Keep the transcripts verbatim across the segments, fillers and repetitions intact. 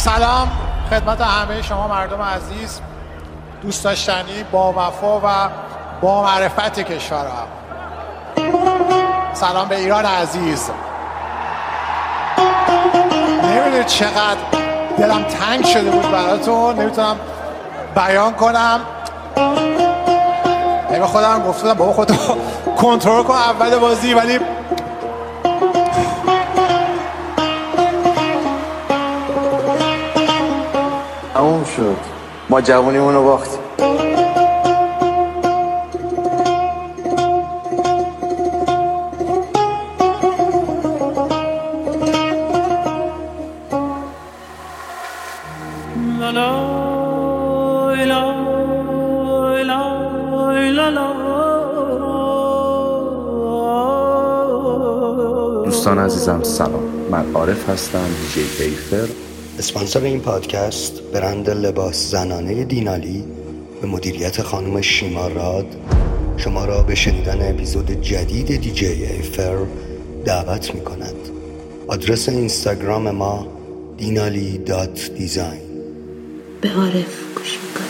سلام خدمت همه شما مردم عزیز، دوست داشتنی، با وفا و با معرفت کشورم. سلام به ایران عزیز. نمیدونید چقدر دلم تنگ شده بود براتون، نمیتونم بیان کنم. به خودم گفتم بابا خودتو کنترل کن اول بازی، ولی تموم شد. ما جوونیمونو باختیم. دوستان عزیزم سلام، من عارف هستم، دیجی ایفر. اسپانسر این پادکست برند لباس زنانه دینالی به مدیریت خانم شیما راد شما را به شنیدن اپیزود جدید دیجی ایفر دعوت می کند. آدرس اینستاگرام ما دینالی دات دیزاین. به عارف گوش میکنم.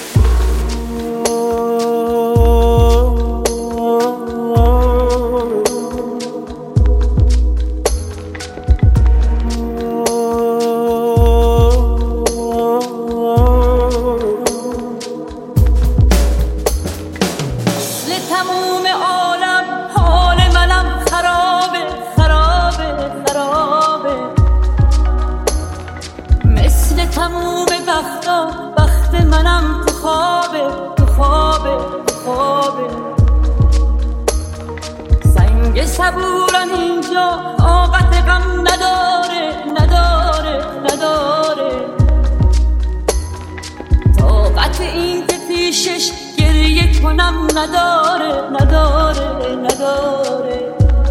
تموم وقتا وقت منم تو خوابه تو خوابه تو خوابه سنگ صبورم اینجا طاقت غم نداره نداره نداره طاقت این که پیشش گریه کنم نداره نداره نداره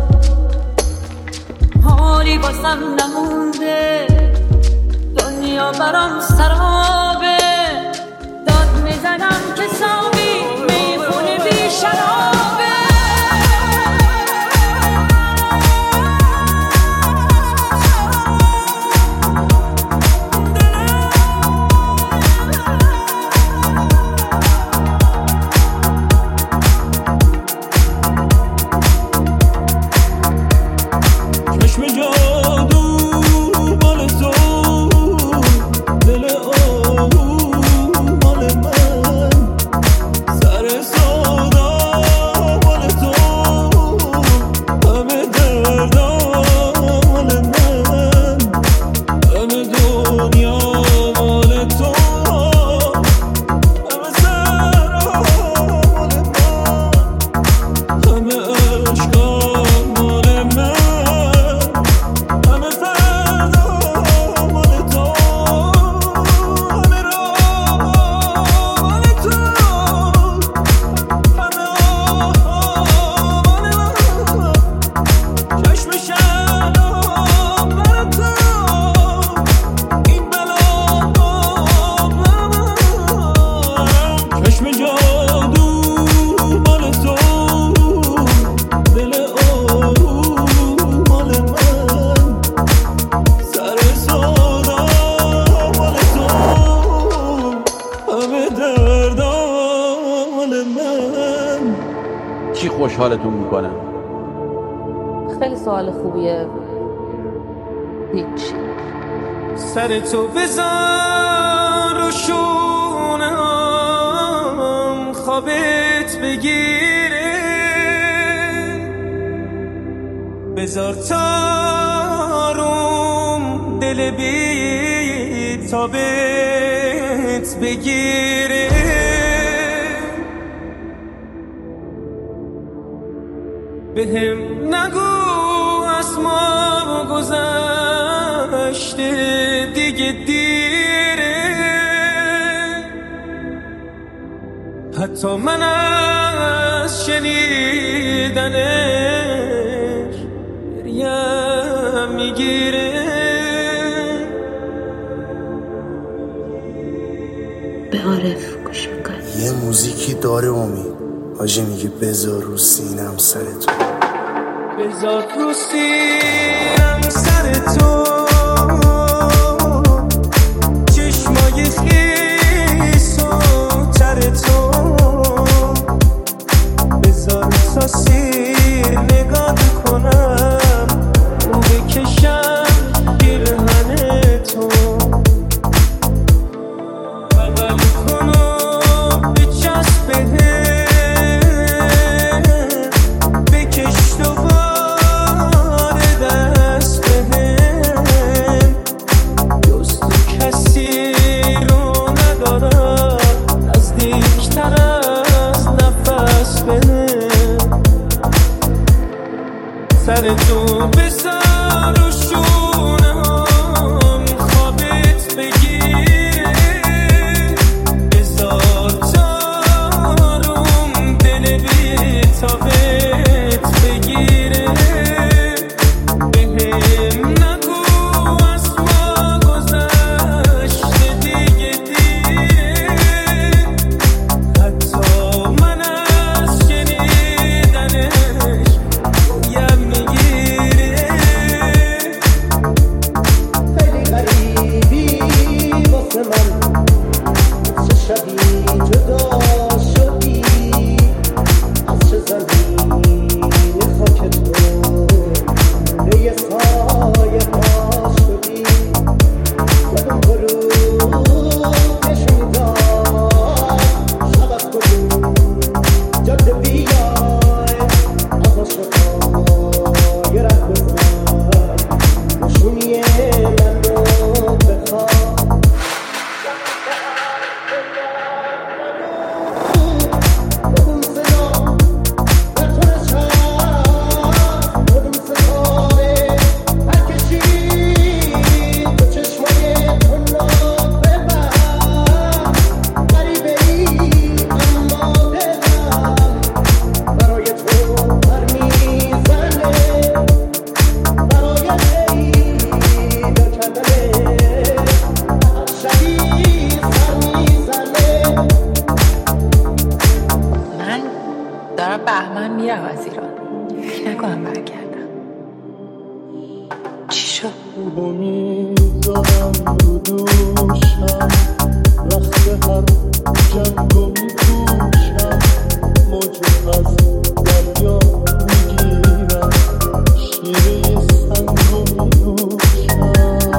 حالی باسم نمونده، دنیا برام سرابه، داد میزنم که ساقی میخونه بی شرابه. چشم جادو بال تو، دل آهو مال من، سر سودا مال تو، همه دردا مال من، همه دنیا مال تو، همه سرا مال من، همه عشقا مال من، همه فردا مال تو، همه راه مال تو، همه آه مال من، چشم شراب بر تو، این بلا بر من، چشم جادو مال تو، دل آهو مال من، سر سودا مال تو، همه دردا مال من. چی خوشحالتون میکنه؟ خیلی سوال خوبیه. هیچ. سر تو بذار رو شونم خوابت بگیره، بذار تاروم دل بی تابت بگیره، بهم نگو از ما گذشته دیگه دیره، حتی من از شنیدنش گریم میگیره. به عارف گوش میکنم. یه موزیکی داره امید، حاجی میگه بذار رو سینم سر تو، بذار رو سینم سر تو، میرم از ایران. فکر نکنم برگردم. چی شد؟ خوبو میذارم رو دوشم، وقت هر جنگو میپوشم، موجو از دریا میگیرم، شیره سنگو میروشم،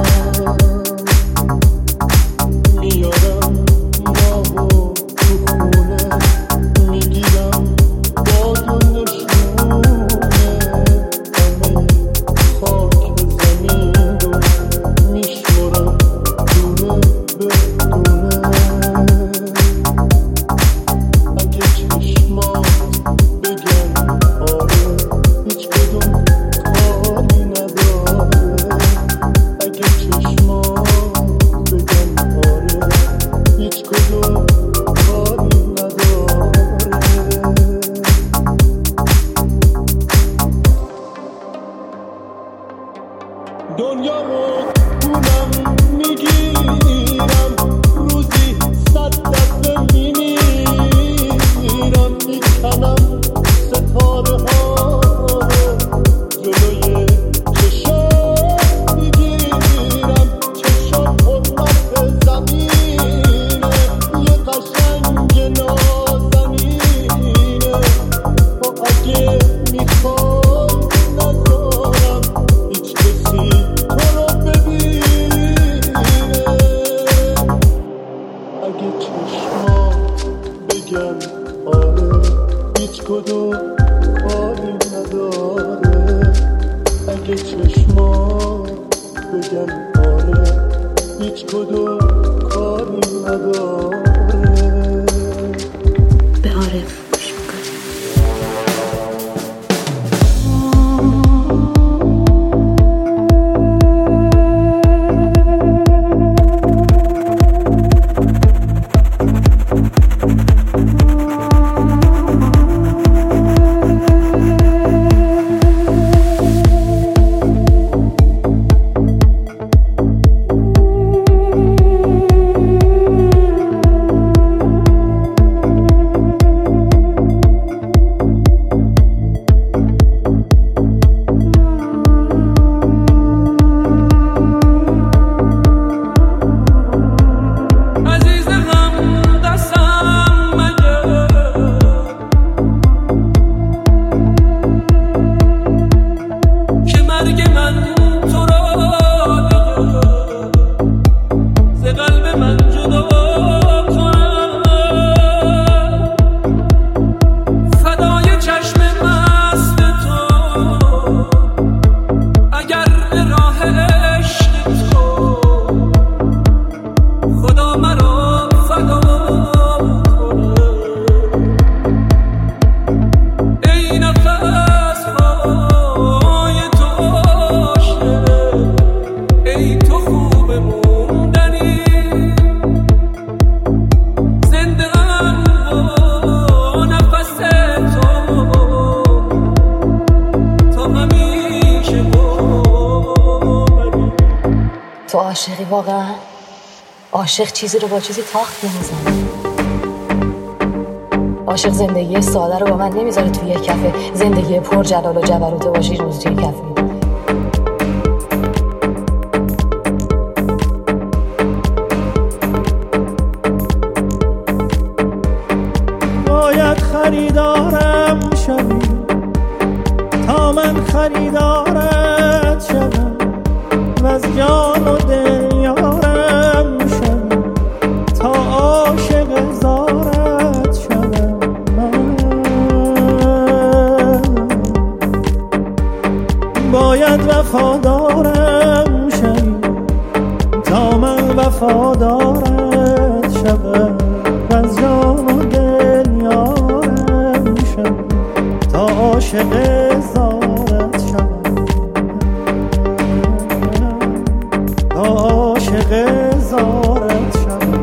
میارم ماهو تو خونه، میگیرم باد و نشونه، همه خاک زمین رو میشورم دونه به دونه. اگه چشمات بگن آره هیچ کدوم کاری نداره، اگه چشمات بگن آره هیچ کدوم کاری نداره. دنیا رو پولم میگیرم، روزی صد دفعه میمیرم، میکنم ستاره ها جلوی چشم میگیرم، چشم حرمت زمینه، یه قشنگ نازنینه، و اگه میخوای نذارم هیچ کسی تو رو ببینه، اگه چشمات بگن آره هیچ کدوم کاری نداره، اگه چشمات بگن آره هیچ کدوم کاری نداره. به عارف گوش میکنم. تو عاشقی واقعا؟ عاشق چیزی رو با چیزی تاخت نمیزنه. عاشق زندگی ساده رو با من نمیذاره توی یک کفه، زندگی پر جلال و جبروت باشی روز توی کفه میده. باید خریدارم شوی تا من خریدارت شوم، و از جان و دل یارم شوی تا عاشق زارت شوم. باید وفادارم شوی تا من وفادارت شوم، و از جان و دل یارم شوی تا عاشق زارت شوم، تا عاشق زارت شوم.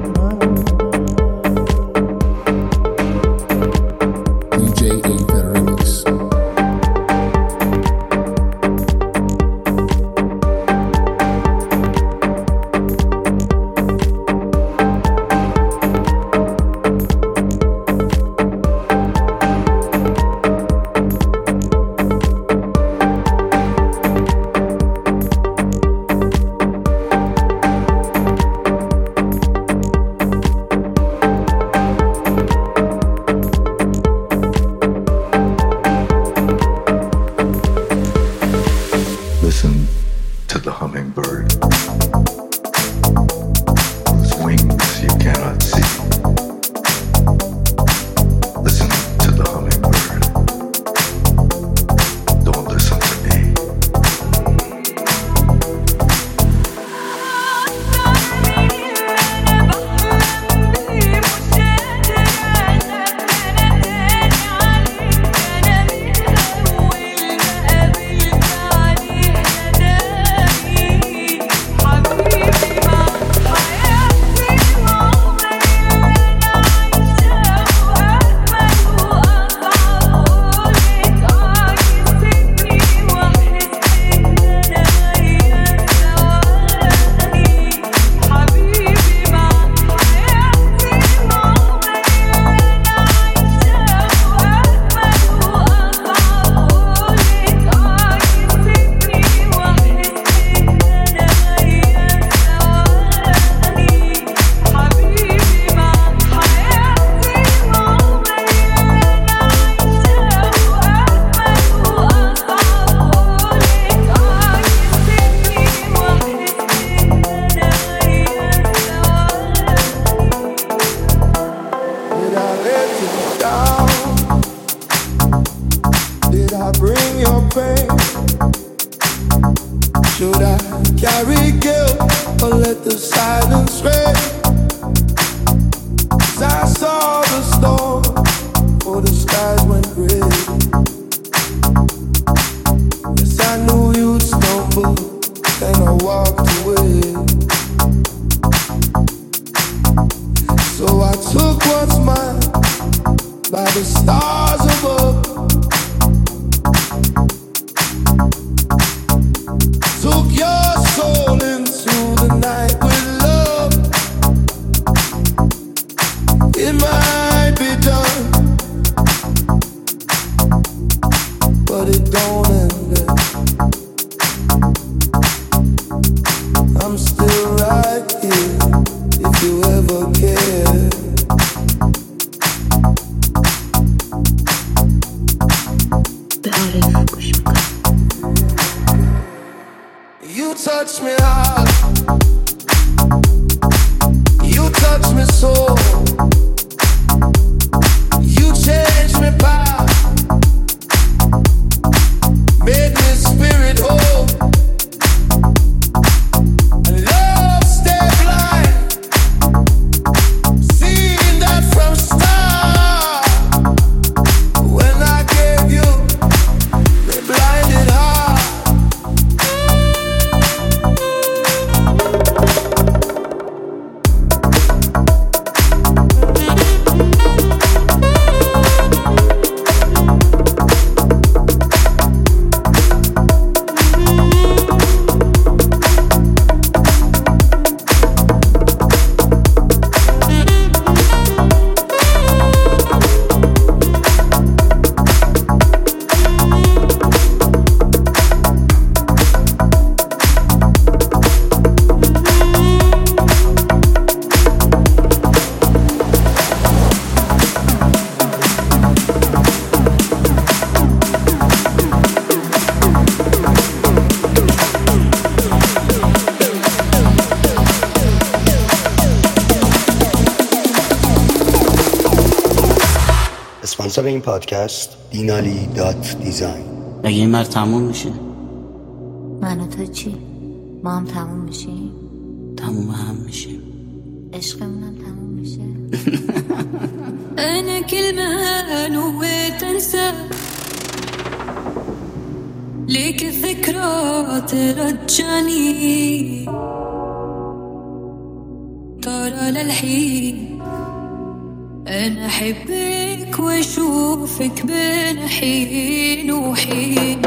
دی جی ایفر ریمیکس. let the silence reign. 'Cause I saw the storm before the skies went gray. Yes, I knew you'd stumble, and I walked away. So I took what's mine by the stars above. Took your soul into the night with love. It might be done, but it don't end there. I'm still right here if you ever care. You touch me hard, you touch me so, you change me back, made me spirit whole. And love stay blind, seeing that from start. When I gave you the blinded heart. اسپانسر این پادکست دینالی دات دیزاین. اگه این مرد تموم میشه من و تو چی؟ ما هم تموم میشیم؟ تموم هم میشیم، عشقمونم تموم میشه. أنا كلمة نويت أنسى ليك الذكرى ترجعني ترى للحين. أنا أحبك وأشوفك بين حين وحين.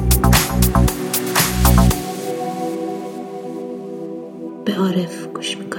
به عارف گوش میکنم.